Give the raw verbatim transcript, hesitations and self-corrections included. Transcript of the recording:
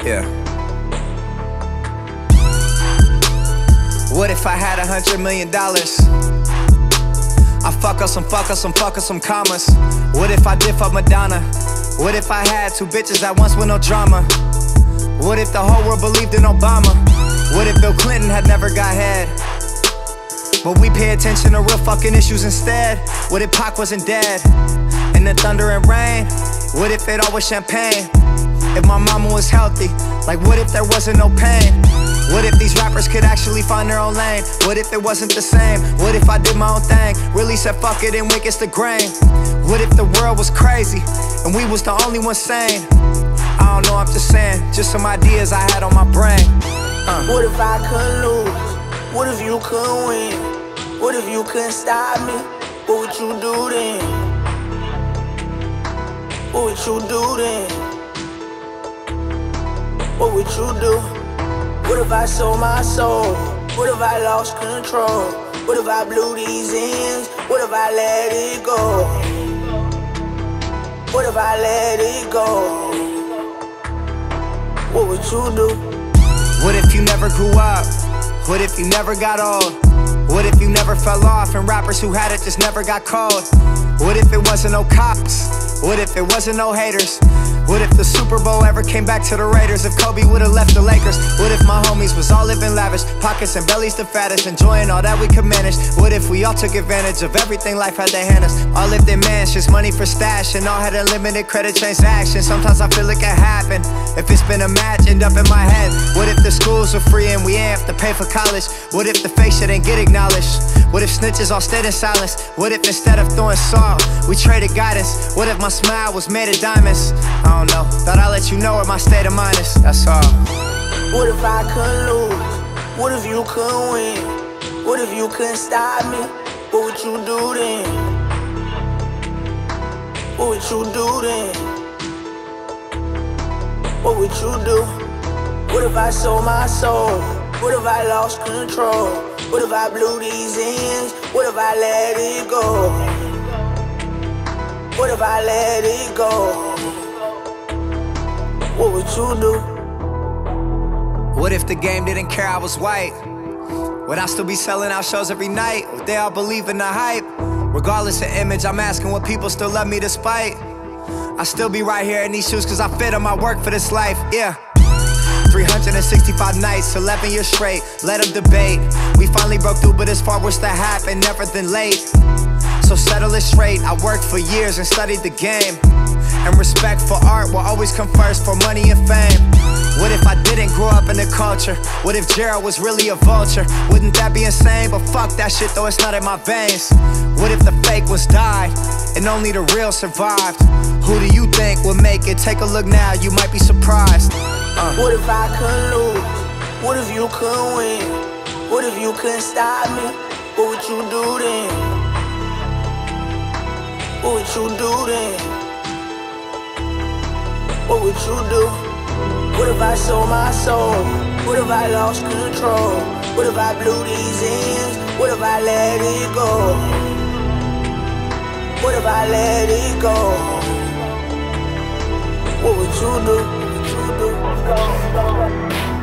Yeah. What if I had a hundred million dollars? I fuck up some, fuck up some, fuck up some commas. What if I did fuck Madonna? What if I had two bitches at once with no drama? What if the whole world believed in Obama? What if Bill Clinton had never got head? But we pay attention to real fucking issues instead. What if Pac wasn't dead? And the thunder and rain? What if it all was champagne? If my mama was healthy, like what if there wasn't no pain? What if these rappers could actually find their own lane? What if it wasn't the same? What if I did my own thing? Really said fuck it and went against the grain? What if the world was crazy and we was the only ones sane? I don't know, I'm just saying, just some ideas I had on my brain. uh. What if I couldn't lose? What if you couldn't win? What if you couldn't stop me? What would you do then? What would you do then? What would you do? What if I sold my soul? What if I lost control? What if I blew these ends? What if I let it go? What if I let it go? What would you do? What if you never grew up? What if you never got old? What if you never fell off and rappers who had it just never got cold? What if it wasn't no cops? What if it wasn't no haters? What if the Super Bowl ever came back to the Raiders? If Kobe would've left the Lakers? What if my homies was all living lavish, pockets and bellies the fattest, enjoying all that we could manage? What if we all took advantage of everything life had to hand us? All lived in mansions, money for stash, and all had unlimited credit transactions. Sometimes I feel it could happen if it's been imagined up in my head. What if the schools were free and we ain't have to pay for college? What if the fake shit ain't get acknowledged? What if snitches all stayed in silence? What if instead of throwing salt, we traded guidance? What if my smile was made of diamonds? I don't know, thought I'd let you know what my state of mind is, that's all. What if I couldn't lose? What if you couldn't win? What if you couldn't stop me? What would you do then? What would you do then? What would you do? What if I sold my soul? What if I lost control? What if I blew these ends? What if I let it go? What if I let it go? What would you do? What if the game didn't care I was white? Would I still be selling out shows every night? Would they all believe in the hype? Regardless of image, I'm asking would people still love me despite? I still be right here in these shoes cause I fit on my work for this life, yeah. three hundred sixty-five nights, eleven years straight, let them debate. We finally broke through, but as far was to happen, never than late. So settle it straight, I worked for years and studied the game. And respect for art will always come first for money and fame. What if I didn't grow up in the culture? What if Gerald was really a vulture? Wouldn't that be insane? But fuck that shit though, it's not in my veins. What if the fake was died and only the real survived? Who do you think would make it? Take a look now, you might be surprised. uh. What if I couldn't lose? What if you couldn't win? What if you couldn't stop me? What would you do then? What would you do then? What would you do? What if I sold my soul? What if I lost control? What if I blew these ends? What if I let it go? What if I let it go? What would you do? What would you do?